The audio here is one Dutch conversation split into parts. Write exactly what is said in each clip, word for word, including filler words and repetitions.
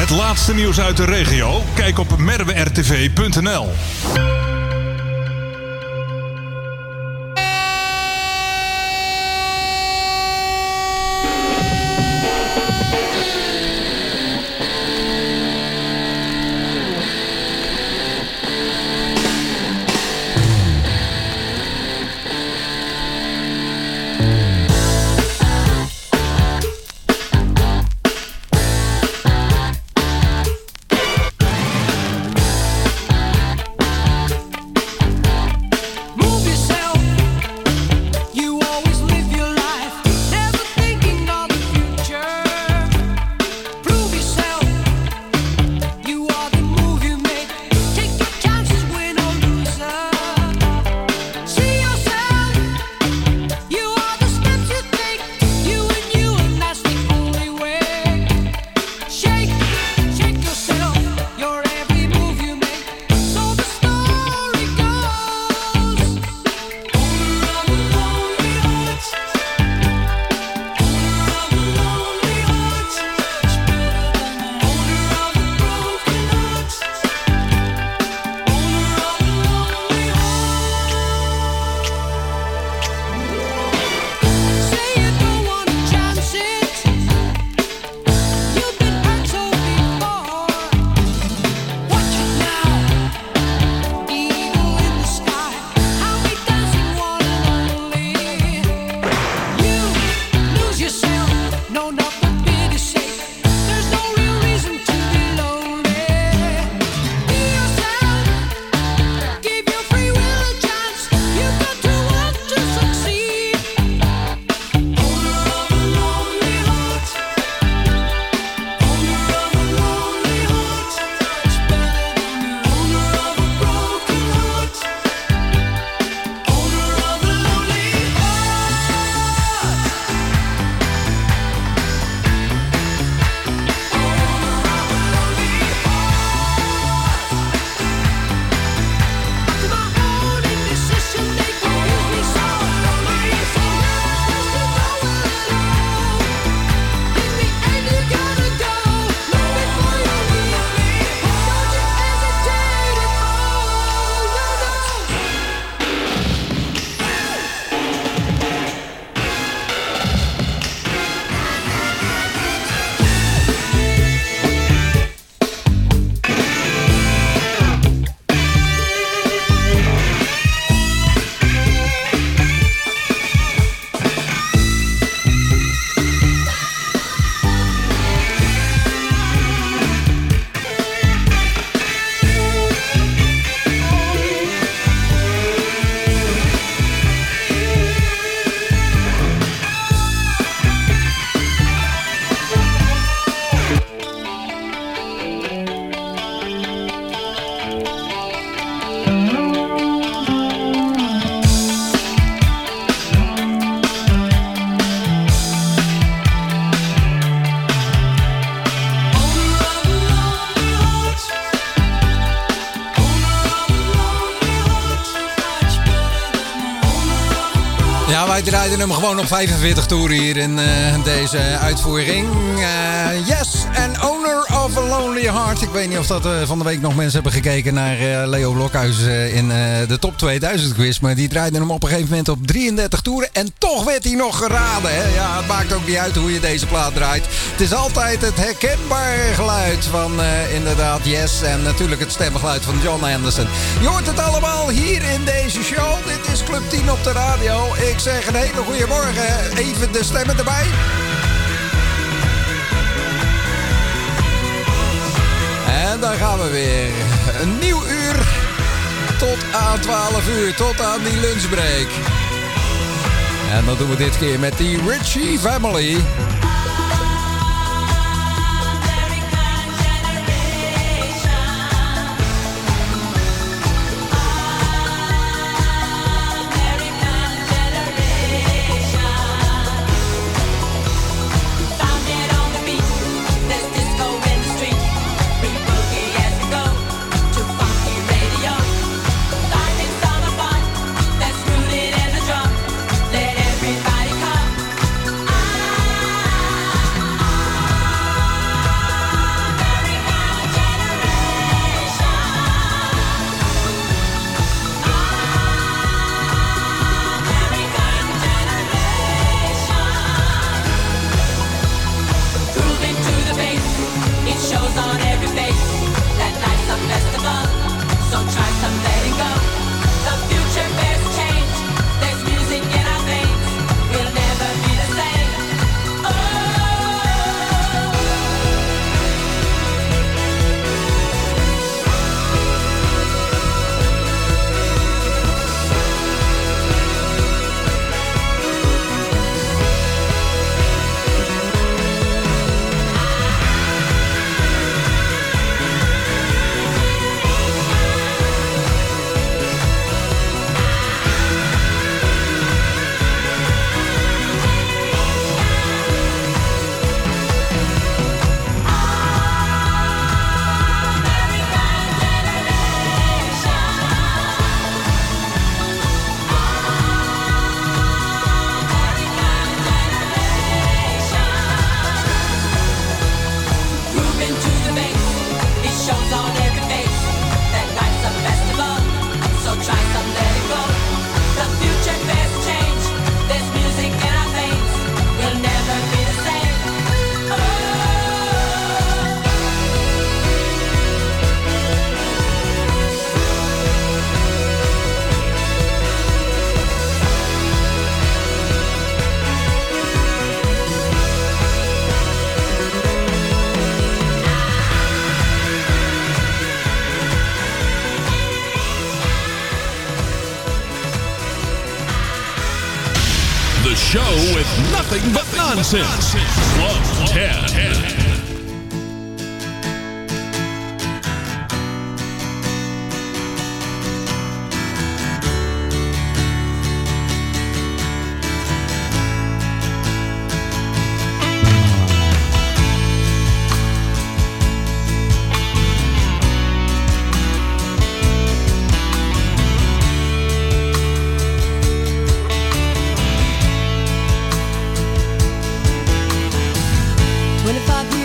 Het laatste nieuws uit de regio? Kijk op merwe r t v punt n l. Ja, wij draaiden hem gewoon op vijfenveertig toeren hier in uh, deze uitvoering. Uh, yes, and Owner of a Lonely Heart. Ik weet niet of dat uh, van de week nog mensen hebben gekeken naar uh, Leo Blokhuis uh, in uh, de Top tweeduizend quiz. Maar die draaiden hem op een gegeven moment op drieëndertig toeren. En toch werd hij nog geraden. Hè? Ja, het maakt ook niet uit hoe je deze plaat draait. Het is altijd het herkenbare geluid van uh, inderdaad Yes. En natuurlijk het stemgeluid van John Anderson. Je hoort het allemaal hier in deze show. Dit is Club tien op de radio. Ik zeg een hele goede morgen. Even de stemmen erbij. En dan gaan we weer. Een nieuw uur. Tot aan twaalf uur. Tot aan die lunchbreak. En dan doen we dit keer met die Ritchie Family. Let everybody come. Show with nothing but nonsense. Club ten. twenty-five years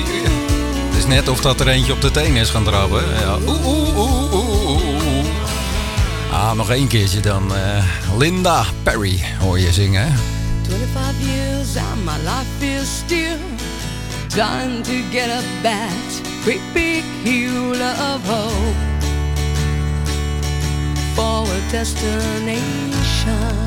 Het is net of dat er eentje op de teen is gaan trappen. Ja. Oeh, oeh, oeh, oeh, oeh. Ah, nog één keertje dan. Uh, Linda Perry hoor je zingen. twenty-five years and my life is still trying to get up that great big hill of hope for a destination.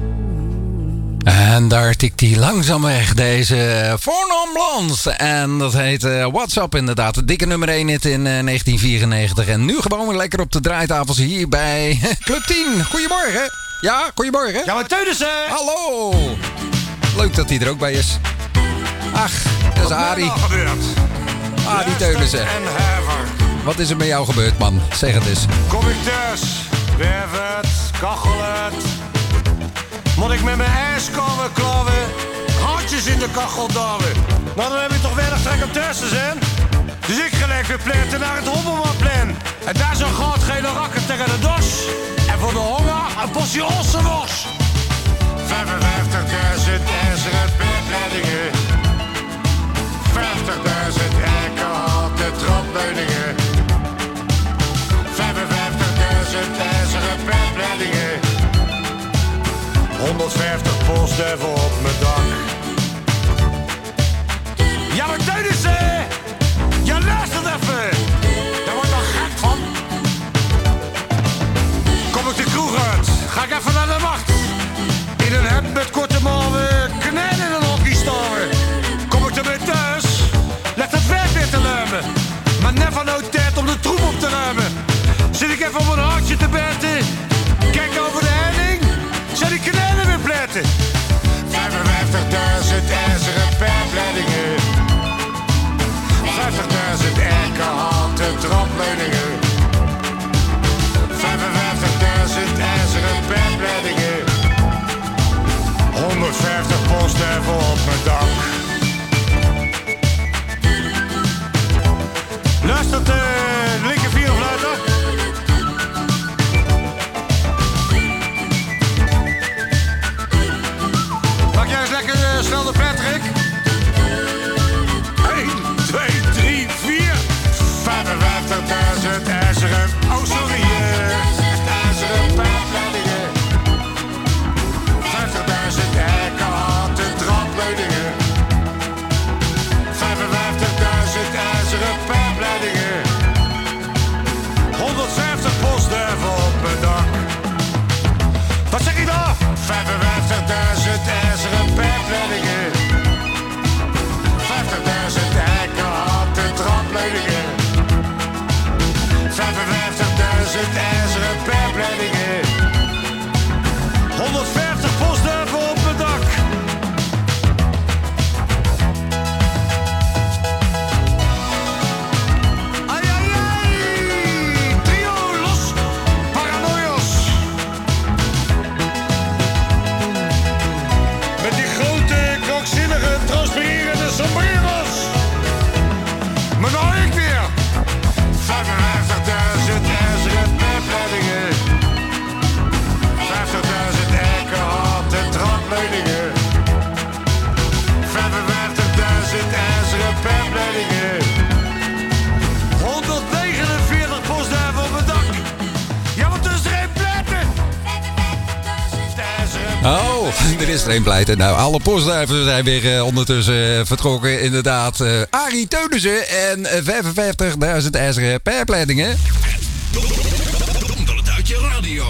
En daar tikt hij langzaam weg, deze Four Non Blondes. En dat heet uh, WhatsApp inderdaad. De dikke nummer één hit in uh, negentien vierennegentig. En nu gewoon weer lekker op de draaitafels hier bij Club tien. Goedemorgen. Ja, goedemorgen. Ja, maar Teunissen! Hallo. Leuk dat hij er ook bij is. Ach, dat is Arie. Wat is er gebeurd? Arie Teunissen. En Hever. Wat is er met jou gebeurd, man? Zeg het eens. Kom ik thuis, werf het, kachel het. Moet ik met mijn ijskorven klauwen, handjes in de kachel douwen. Nou, dan heb ik toch weinig trek om thuis te zijn. Dus ik gelijk weer pleiten naar het Hommelmanplein. En daar zo'n goudgele rakker tegen de dos. En voor de honger een portie ossenworst. vijfenvijftigduizend ijzeren pijpleidingen. vijftigduizend eikenhouten trapleuningen. vijfenvijftigduizend ijzeren pijpleidingen. honderdvijftig postduiven op mijn dak. Ja, maar Teunissen! Ja, luistert even! Daar word ik al gek van. Kom ik de kroeg uit, ga ik even naar de macht. In een hemd met korte mouwen, knijden in een hockey staan. Kom ik ermee thuis, leg het werk weer te luimen. Maar never no tijd om de troep op te ruimen. Zit ik even op een hartje te bijten, kijk over de helling, zijn die knijden weer pletten. vijfenvijftigduizend ijzeren pijpleidingen. vijftigduizend eikenhouten trapleuningen. vijfenvijftigduizend ijzeren pijpleidingen. honderdvijftig postduiven op mijn dak. Luistert de uh, linker vierfluiter. Maak jij eens lekker uh, snel de Patrick. één, twee, drie, vier. vijfenvijftigduizend ijzeren. Oh, sorry. Uh, ijzeren pijpleidingen. vijftigduizend eikenhouten trapleuningen. vijfenvijftigduizend ijzeren pijpleidingen. honderdvijftig postduiven op mijn dak. Wat zeg je dan? vijfenvijftigduizend ijzeren pijpleidingen. vijftigduizend eikenhouten trapleuningen. vijfenvijftigduizend ijzeren pijpleidingen. honderdvijftig postduiven op mijn dak. Ai, ai, ai. Trio los paranoios. Met die grote, krankzinnige, transpirerende sombreros. Maar nou ik weer. vijfenvijftigduizend ijzeren pijpleidingen. vijftigduizend eikenhouten trapleuningen. vijfenvijftigduizend ijzeren pijpleidingen. honderdnegenenveertig postduiven op mijn dak. Ja, want er is er een pleiten. Oh, er is er één pleiten. Nou, alle postduiven zijn weer uh, ondertussen uh, vertrokken. Inderdaad, uh, Arie Teunissen en uh, vijfenvijftigduizend ijzeren pijpleidingen. Donder het uit je radio.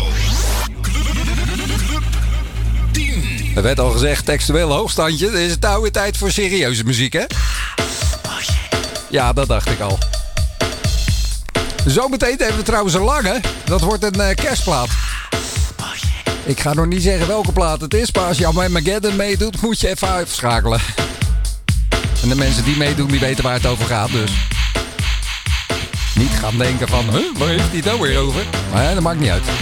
Club tien. Er werd al gezegd, textueel hoogstandje. Het is nou weer tijd voor serieuze muziek, hè? Ja, dat dacht ik al. Zometeen hebben we trouwens een lange. Dat wordt een uh, kerstplaat. Ik ga nog niet zeggen welke plaat het is, maar als je aan Armageddon meedoet, moet je even uitschakelen. En de mensen die meedoen, die weten waar het over gaat, dus. Niet gaan denken van, huh, waar heeft hij het nou weer over? Maar dat maakt niet uit.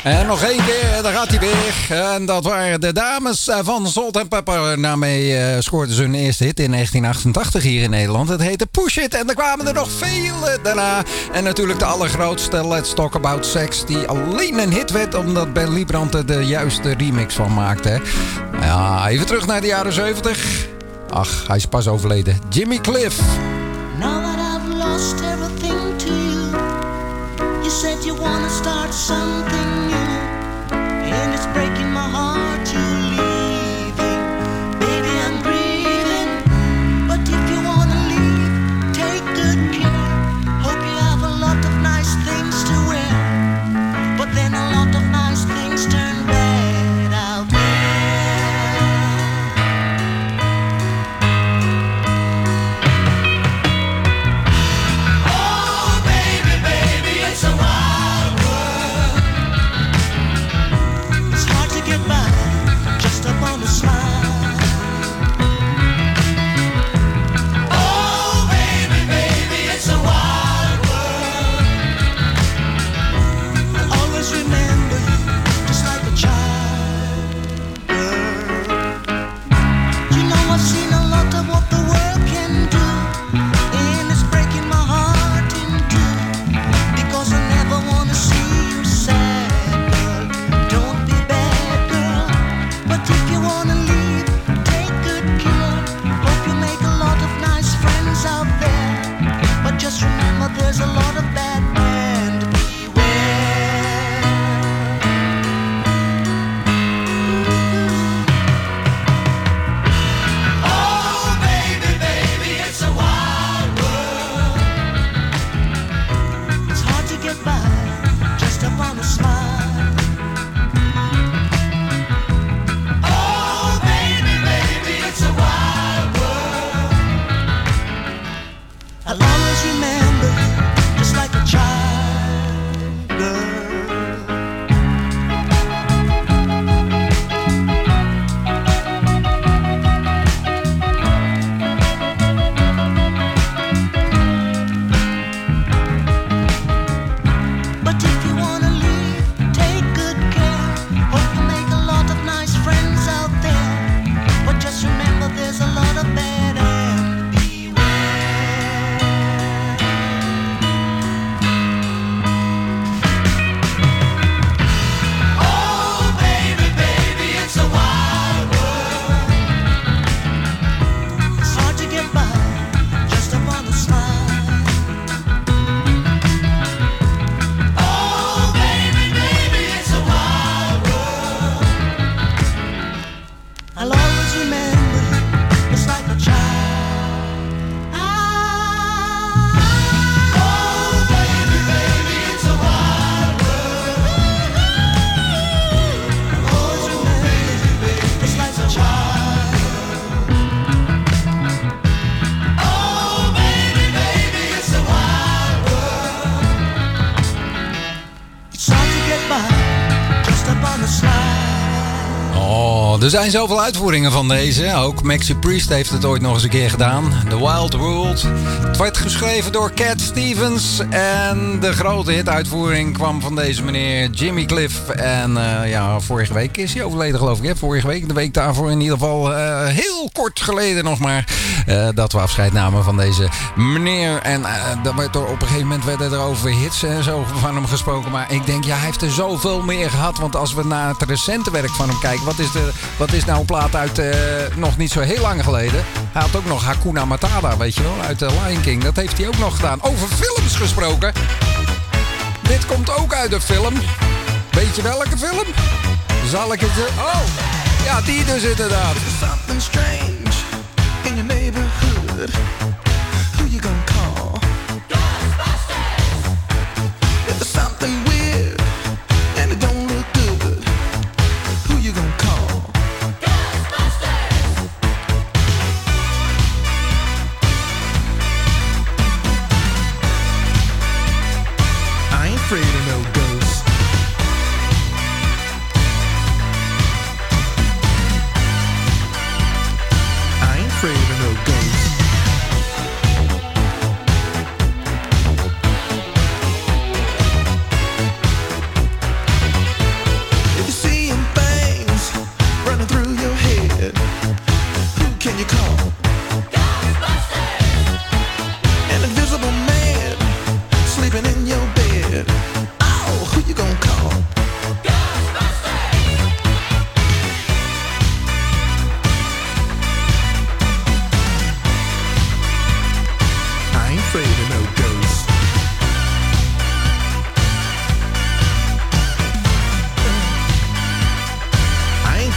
En nog één keer, daar gaat hij weer. En dat waren de dames van Salt and Pepper. Daarmee uh, scoorden ze hun eerste hit in negentien achtentachtig hier in Nederland. Het heette Push It. En er kwamen er nog vele daarna. En natuurlijk de allergrootste, Let's Talk About Sex. Die alleen een hit werd omdat Ben Liebrand er de juiste remix van maakte. Ja, even terug naar de jaren zeventig. Ach, hij is pas overleden. Jimmy Cliff. Now that I've lost everything to you, you said you wanna start something new, and it's breaking my heart you're leaving. Baby, I'm grieving, but if you wanna leave, take good care. Hope you have a lot of nice things to wear, but then a lot of nice things turn bad out there. Er zijn zoveel uitvoeringen van deze. Ook Maxi Priest heeft het ooit nog eens een keer gedaan. The Wild World. Het werd geschreven door Cat Stevens. En de grote hituitvoering kwam van deze meneer Jimmy Cliff. En uh, ja, vorige week is hij overleden, geloof ik. Hè? Vorige week, de week daarvoor in ieder geval. Uh, heel kort geleden nog maar. Uh, dat we afscheid namen van deze meneer. En uh, dat werd door, op een gegeven moment werden er over hits en zo van hem gesproken. Maar ik denk, ja, hij heeft er zoveel meer gehad. Want als we naar het recente werk van hem kijken. Wat is, de, wat is nou een plaat uit uh, nog niet zo heel lang geleden? Hij had ook nog Hakuna Matata, weet je wel, uit The Lion King. Dat heeft hij ook nog gedaan. Over films gesproken. Dit komt ook uit een film. Weet je welke film? Zal ik het... Oh, ja, die dus inderdaad. Something strange in your neighborhood. Who you gonna call? Ghostbusters! If there's something weird and it don't look good, who you gonna call? Ghostbusters! I ain't afraid of no ghosts. I ain't afraid of no ghosts.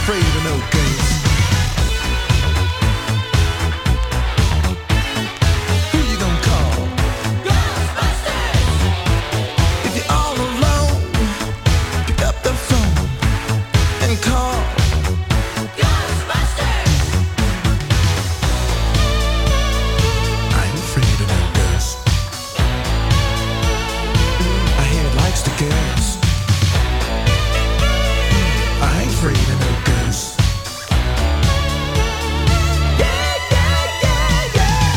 afraid of no ghosts. Who you gonna call? Ghostbusters! If you're all alone, pick up the phone and call Ghostbusters! I ain't afraid of no ghosts. I hear it likes to guess. I ain't afraid of no ghosts. Yeah, yeah, yeah, yeah.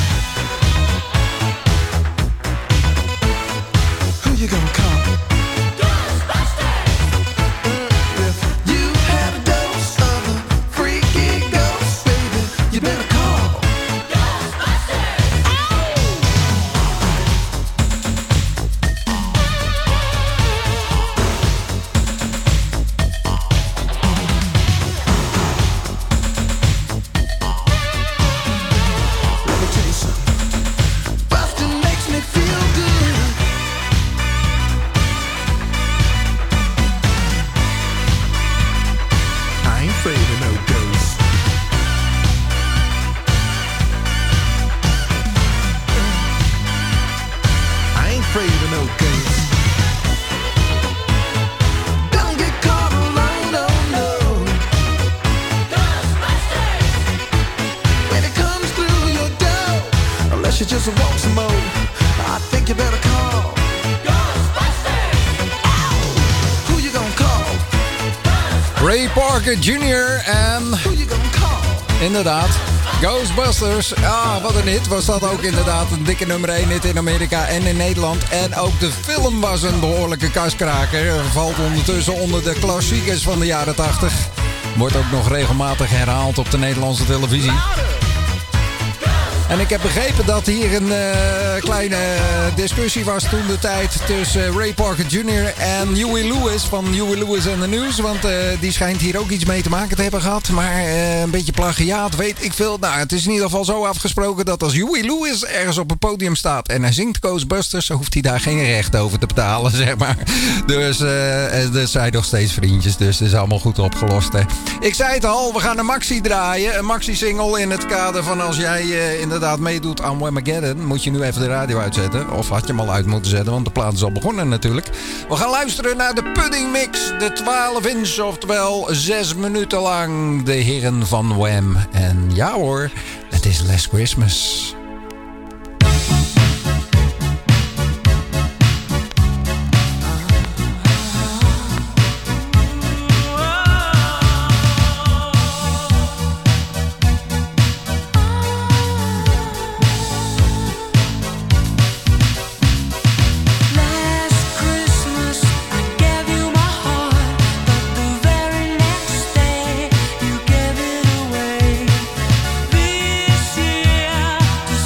Who you gonna call? Ghostbusters! If you have a dose of a freaky ghost, baby, you better call Ghostbusters! Let me tell you something. Bustin' makes me feel good. I ain't afraid of no ghosts. I ain't afraid of no ghosts. Don't get caught alone, no, no. Ghostbusters! When it comes through your door, unless you just want some more, I think you better call Ghostbusters! Ow! Who you gonna call? Ray Parker junior en Who you gonna call? inderdaad, Ghostbusters. Ah, wat een hit was dat ook inderdaad. Een dikke nummer één hit in Amerika en in Nederland. En ook de film was een behoorlijke kaskraker. Valt ondertussen onder de klassiekers van de jaren tachtig. Wordt ook nog regelmatig herhaald op de Nederlandse televisie. En ik heb begrepen dat hier een uh, kleine discussie was toen de tijd tussen Ray Parker junior en Huey Lewis van Huey Lewis and the News. Want uh, die schijnt hier ook iets mee te maken te hebben gehad. Maar uh, een beetje plagiaat, weet ik veel. Nou, het is in ieder geval zo afgesproken dat als Huey Lewis ergens op het podium staat en hij zingt Ghostbusters, dan hoeft hij daar geen recht over te betalen, zeg maar. Dus uh, er zijn nog steeds vriendjes, dus het is allemaal goed opgelost. Hè. Ik zei het al, we gaan een maxi draaien. Een maxi-single in het kader van als jij uh, inderdaad meedoet aan Whamageddon, moet je nu even de radio uitzetten. Of had je hem al uit moeten zetten, want de plaat is al begonnen natuurlijk. We gaan luisteren naar de Pudding Mix, de twaalf inch, oftewel zes minuten lang. De heren van Wham. En ja hoor, het is Last Christmas. This year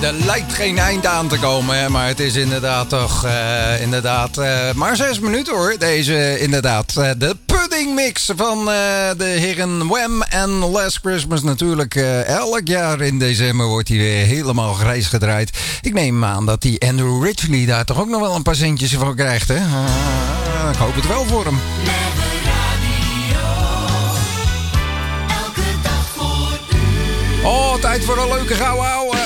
er lijkt geen eind aan te komen, hè, maar het is inderdaad toch uh, inderdaad uh, maar zes minuten hoor. Deze inderdaad uh, de pudding mix van uh, de heren Wham en Last Christmas natuurlijk. Uh, elk jaar in december wordt hij weer helemaal grijs gedraaid. Ik neem aan dat die Andrew Ridgeley daar toch ook nog wel een paar centjes van krijgt, hè? Uh, ik hoop het wel voor hem. Oh, tijd voor een leuke gouden ouwe.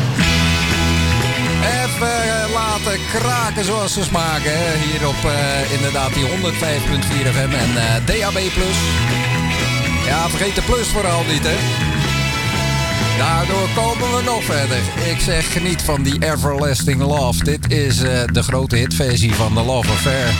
Even uh, laten kraken zoals ze smaken. Hè. Hier op uh, inderdaad die honderd vijf komma vier F M en uh, D A B plus. Ja, vergeet de plus vooral niet, hè. Daardoor komen we nog verder. Ik zeg, geniet van die Everlasting Love. Dit is uh, de grote hitversie van The Love Affair.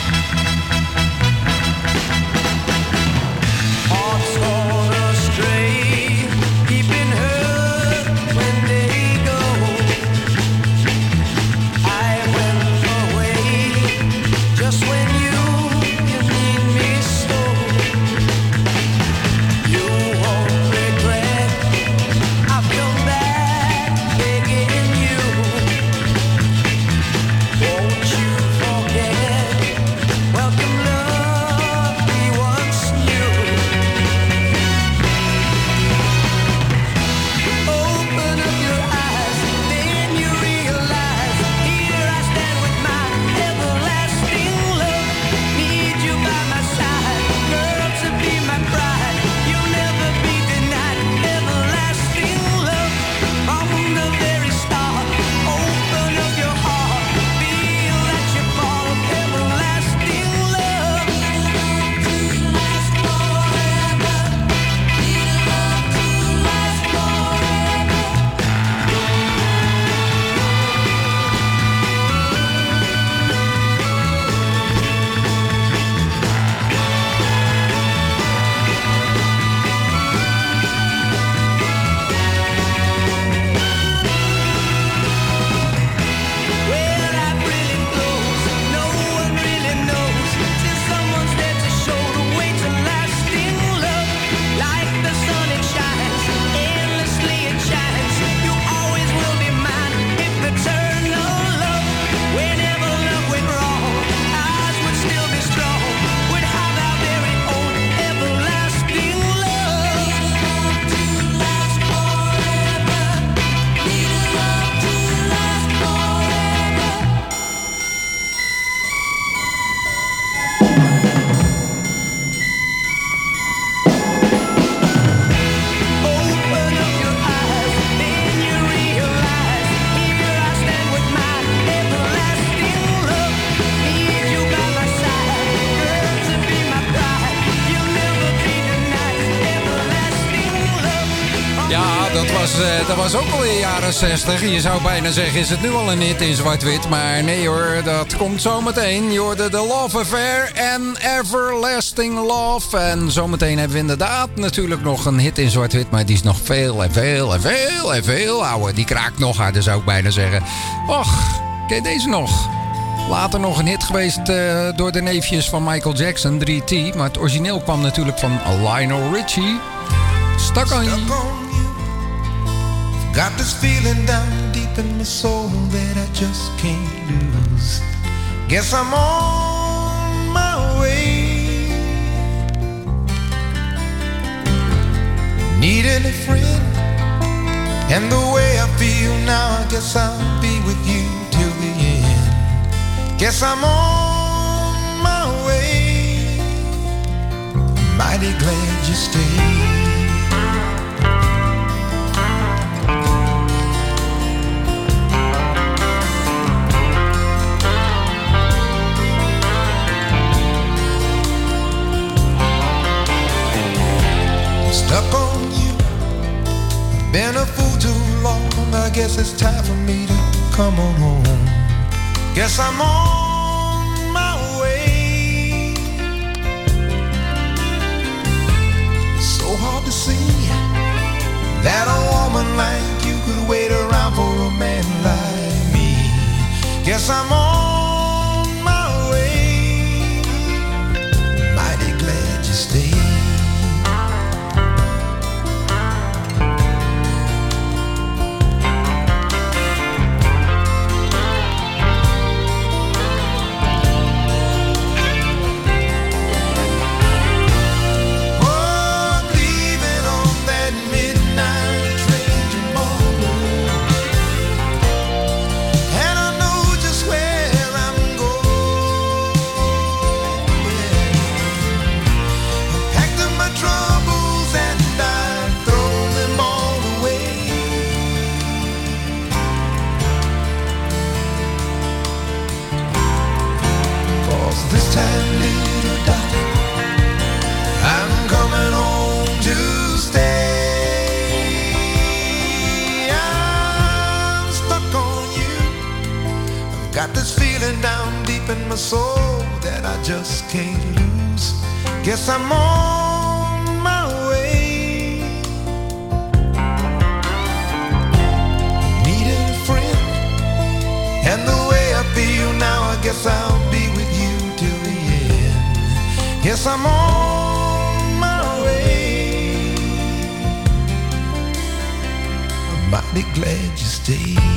Dat was ook al in de jaren zestig. Je zou bijna zeggen, is het nu al een hit in zwart-wit. Maar nee hoor, dat komt zometeen. Je hoorde The Love Affair en Everlasting Love. En zometeen hebben we inderdaad natuurlijk nog een hit in zwart-wit. Maar die is nog veel en veel en veel en veel ouder. Die kraakt nog harder, zou ik bijna zeggen. Och, ken je deze nog? Later nog een hit geweest uh, door de neefjes van Michael Jackson, drie T. Maar het origineel kwam natuurlijk van Lionel Richie. Stuck on You. Got this feeling down deep in my soul that I just can't lose. Guess I'm on my way. Needing a friend, and the way I feel now, I guess I'll be with you till the end. Guess I'm on my way. Mighty glad you stayed. Stuck on you, been a fool too long. I guess it's time for me to come on home. Guess I'm on my way. So hard to see that a woman like you could wait around for a man like me. Guess I'm on my way. Mighty glad you stayed. soul that I just can't lose. Guess I'm on my way. Needed a friend, and the way I feel now, I guess I'll be with you till the end. Guess I'm on my way. I'm mighty glad you stayed.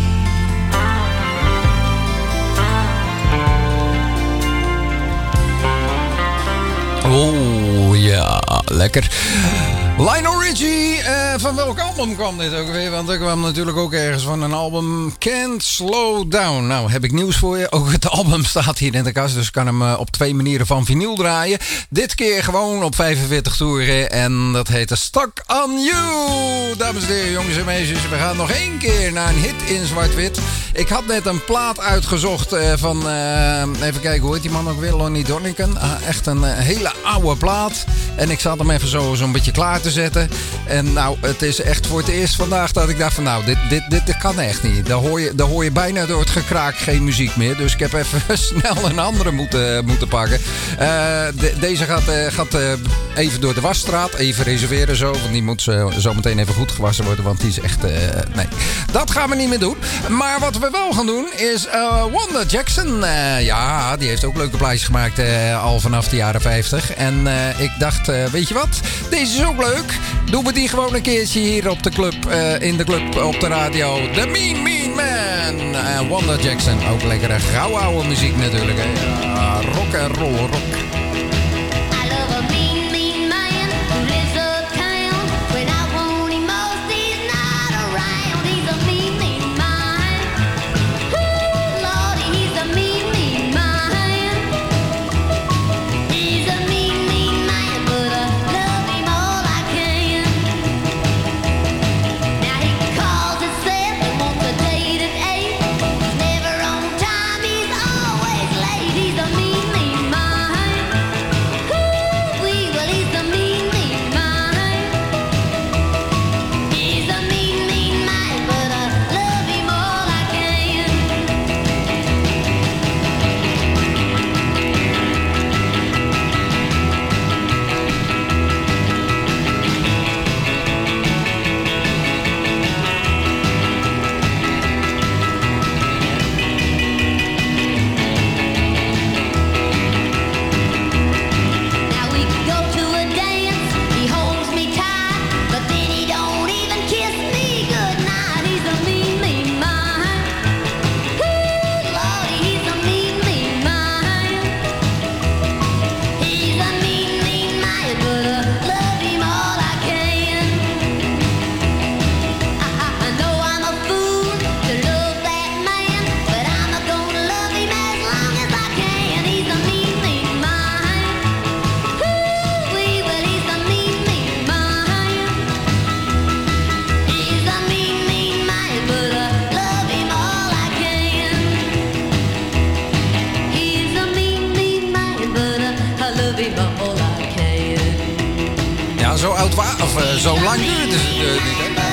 Oh ja, lekker. Lionel Richie, uh, van welk album kwam dit ook weer? Want er kwam natuurlijk ook ergens van een album Can't Slow Down. Nou, heb ik nieuws voor je. Ook het album staat hier in de kast, dus ik kan hem uh, op twee manieren van vinyl draaien. Dit keer gewoon op vijfenveertig toeren en dat heet Stuck on You. Dames en heren, jongens en meisjes, we gaan nog één keer naar een hit in zwart-wit. Ik had net een plaat uitgezocht uh, van, uh, even kijken, hoe heet die man ook weer? Lonnie Donegan. Uh, echt een uh, hele oude plaat. En ik zat hem even zo zo'n beetje klaar te zetten. En nou, het is echt voor het eerst vandaag dat ik dacht van nou, dit, dit, dit, dit kan echt niet. Daar hoor, je, daar hoor je bijna door het gekraak geen muziek meer. Dus ik heb even snel een andere moeten, moeten pakken. Uh, de, deze gaat, uh, gaat uh, even door de wasstraat. Even reserveren zo. Want die moet zo, zo meteen even goed gewassen worden. Want die is echt... Uh, nee, dat gaan we niet meer doen. Maar wat we wel gaan doen is uh, Wanda Jackson. Uh, ja, die heeft ook leuke plaatjes gemaakt. Uh, al vanaf de jaren vijftig. En uh, ik dacht, uh, weet je wat? Deze is ook leuk. Doen we die gewoon een keertje hier op de club, uh, in de club op de radio. The Mean Mean Man. Uh, Wanda Jackson. Ook lekkere gauw oude muziek natuurlijk. Hè. Ja, rock en roll rock. Zo oud wa- of uh, zo lang duurde het uh, niet, hè?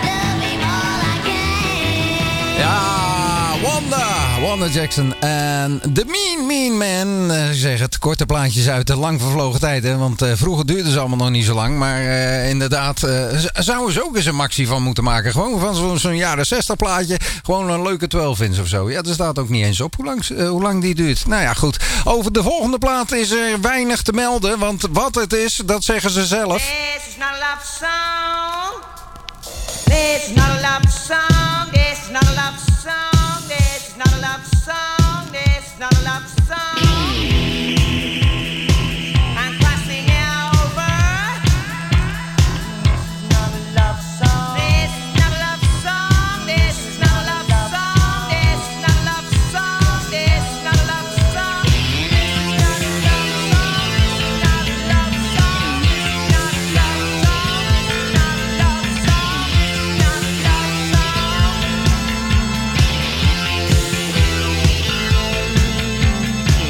Ja, Wanda, Wanda Jackson en The Mean Mean Man. Uh, zeg het, korte plaatjes uit de lang vervlogen tijd, hè? Want uh, vroeger duurde ze allemaal nog niet zo lang. Maar uh, inderdaad, uh, zouden ze ook eens een maxi van moeten maken. Gewoon van zo, zo'n jaren zestig plaatje. Gewoon een leuke twaalf inch of zo. Ja, er staat ook niet eens op hoe lang, uh, hoe lang die duurt. Nou ja, goed. Over de volgende plaat is er weinig te melden. Want wat het is, dat zeggen ze zelf. This is not a love song. This is not a love song. This is not a love song. This is not a love song. This is not a love song. I'm crossing over. This is not a love song. This is not a love song. This is not a love song. This is not a love song. This is not a love song. This is not a love song. Not a love song. Not a love song. Not a love song. Not a love song.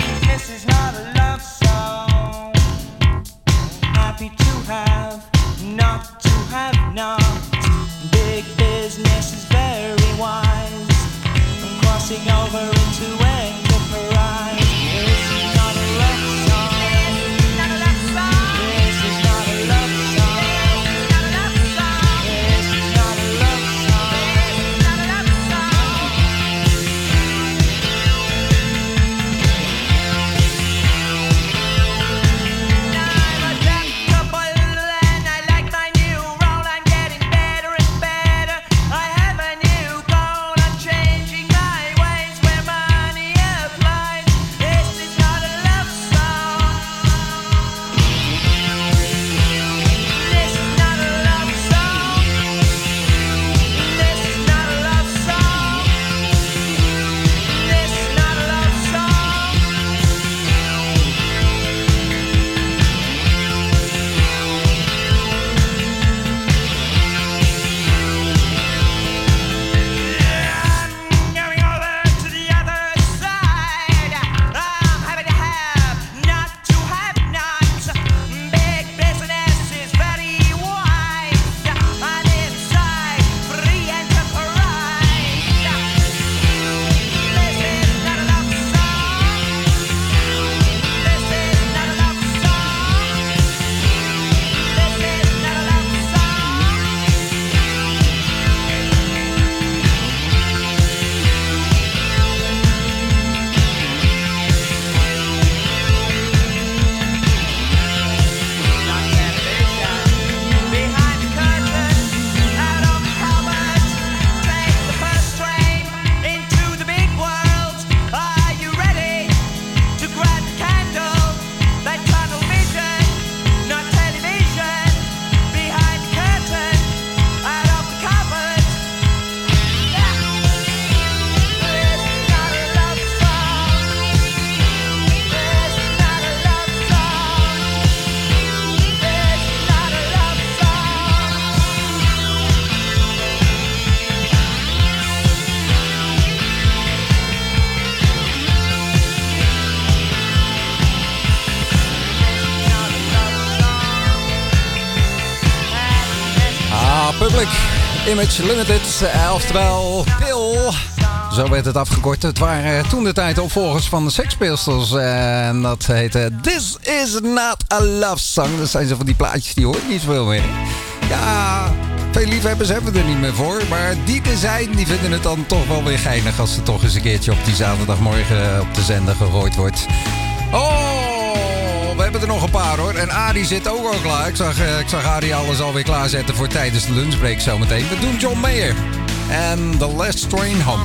Public Image Limited, uh, oftewel P I L. Zo werd het afgekort. Het waren toen de tijd opvolgers van de Sex Pistols. Uh, en dat heette This Is Not a Love Song. Dat zijn zo van die plaatjes die hoor ik niet zoveel meer. Ja, veel liefhebbers hebben we er niet meer voor. Maar die er zijn, die vinden het dan toch wel weer geinig als er toch eens een keertje op die zaterdagmorgen op de zender gegooid wordt. Oh! We hebben er nog een paar hoor. En Arie zit ook al klaar. Ik zag, uh, ik zag Arie alles alweer klaarzetten voor tijdens de lunchbreak zometeen. We doen John Mayer. En The Last Train Home.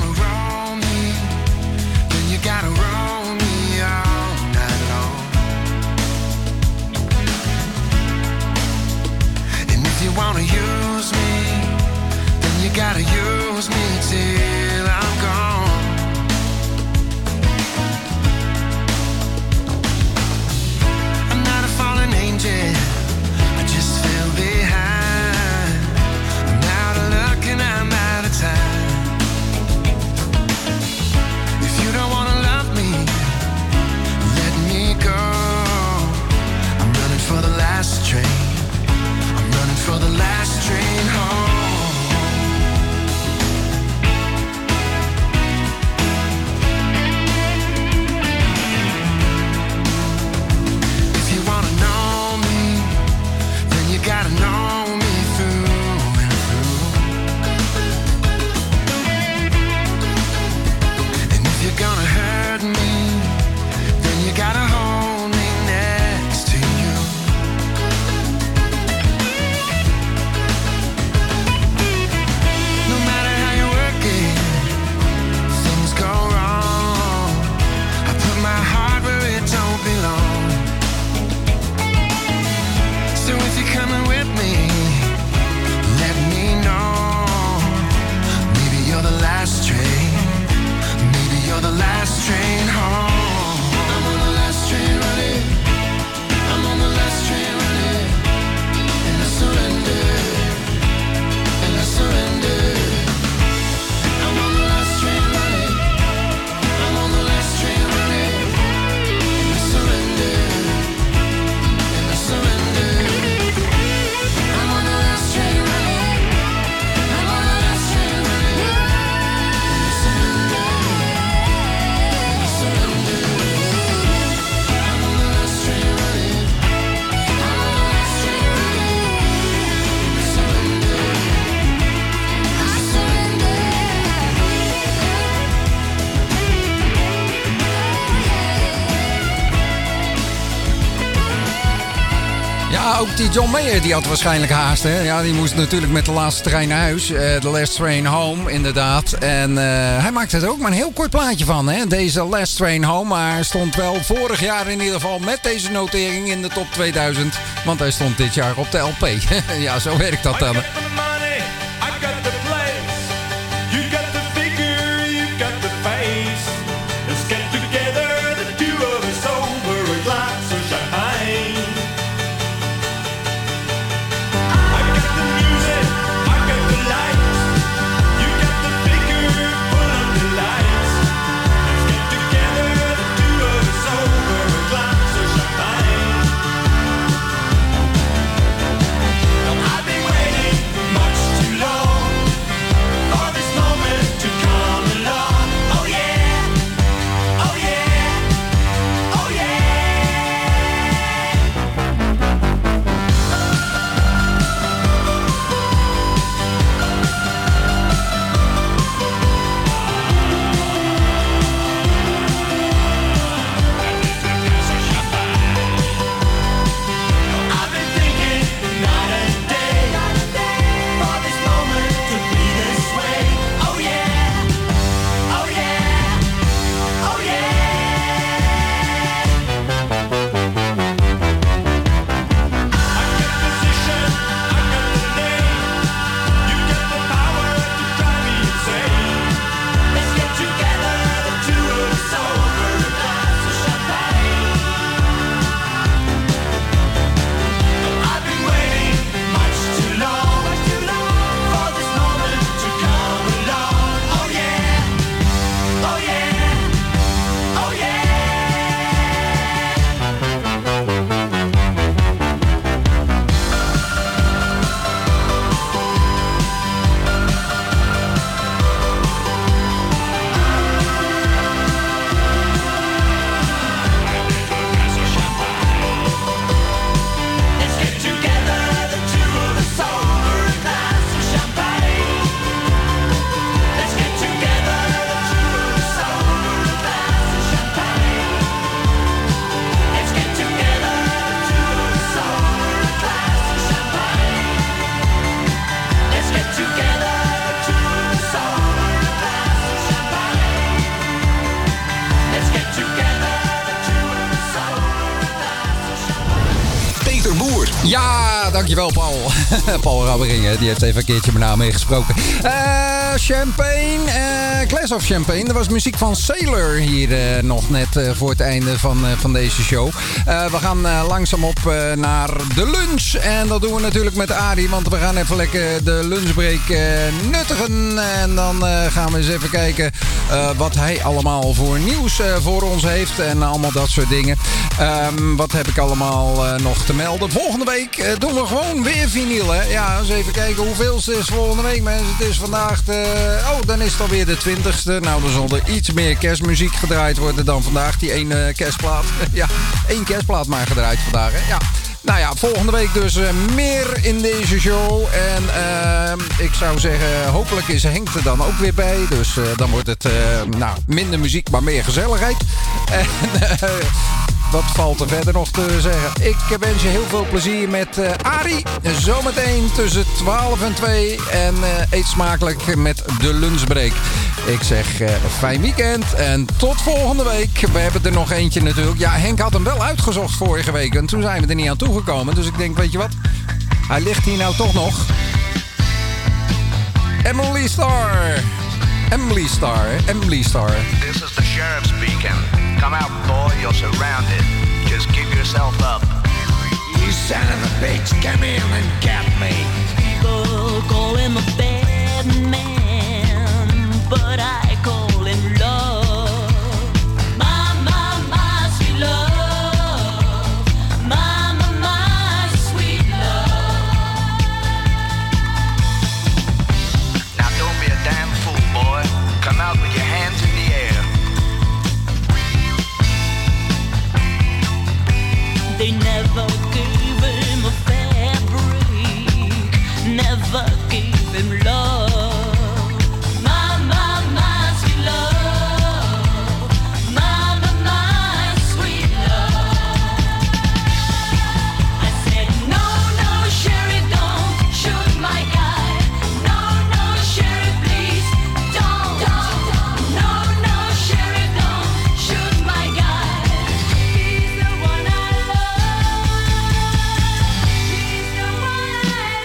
You wanna use me, then you gotta use me till I'm gone. I'm not a fallen angel, I just fell behind. I'm out of luck and I'm out of time. If you don't wanna love me, let me go. I'm running for the last train, for the last train home. If you wanna know me, then you gotta know me through and through. And if you're gonna hurt me, then you gotta hold me next to you. Coming with me, let me know. Maybe you're the last train, maybe you're the last train home. I'm on the last train running, I'm on the last train running. And I surrender, and I surrender. I'm on the last train running, I'm on the last train running. And I surrender, and I surrender. Ja, ook die John Mayer die had waarschijnlijk haast. Hè? Ja, die moest natuurlijk met de laatste trein naar huis. Uh, The Last Train Home, inderdaad. En uh, hij maakte er ook maar een heel kort plaatje van. Hè? Deze Last Train Home. Maar hij stond wel vorig jaar in ieder geval met deze notering in de top tweeduizend. Want hij stond dit jaar op de L P. Ja, zo werkt dat dan. I've been waiting Boer. Ja, dankjewel Paul. Paul Rabberingen, die heeft even een keertje mijn naam meegesproken. Uh, Champagne, uh, Glass of Champagne. Dat was muziek van Sailor hier uh, nog net uh, voor het einde van, uh, van deze show. Uh, we gaan uh, langzaam op uh, naar de lunch. En dat doen we natuurlijk met Arie, want we gaan even lekker de lunchbreak uh, nuttigen. En dan uh, gaan we eens even kijken uh, wat hij allemaal voor nieuws uh, voor ons heeft. En allemaal dat soort dingen. Um, wat heb ik allemaal uh, nog te melden? Volgende week uh, doen we gewoon weer vinyl. Hè? Ja, eens even kijken hoeveel het is volgende week, mensen. Het is vandaag de... Oh, dan is het alweer de twintigste. Nou, dan zal er iets meer kerstmuziek gedraaid worden dan vandaag. Die ene kerstplaat. Ja, één kerstplaat maar gedraaid vandaag. Hè? Ja. Nou ja, volgende week dus uh, meer in deze show. En uh, ik zou zeggen, hopelijk is Henk er dan ook weer bij. Dus uh, dan wordt het uh, nou, minder muziek, maar meer gezelligheid. En uh, wat valt er verder nog te zeggen? Ik wens je heel veel plezier met uh, Arie. Zometeen tussen twaalf en twee. En uh, eet smakelijk met de lunchbreak. Ik zeg uh, fijn weekend en tot volgende week. We hebben er nog eentje natuurlijk. Ja, Henk had hem wel uitgezocht vorige week. En toen zijn we er niet aan toegekomen. Dus ik denk, weet je wat? Hij ligt hier nou toch nog. Emily Star. Emily Star. Emily Star. This is the sheriff speaking. Come out, boy. You're surrounded. Just give yourself up. You son of a bitch. Come in and get me. People call him a bad man, but I call him love. My, my, my sweet love. My, my, my sweet love. Now don't be a damn fool, boy. Come out with your hands in the air. They never gave him a fair break, never gave him love. My, my, my sweet love. My, my, my sweet love. I said, no, no, sheriff, don't shoot my guy. No, no, sheriff, please, don't, don't. No, no, sheriff, don't shoot my guy. He's the one I love. He's the one I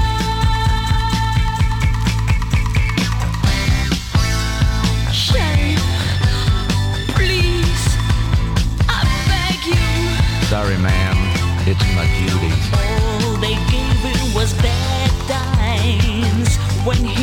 love. Sheriff, please, I beg you. Sorry, ma'am. It's my duty. All they gave him was bad times when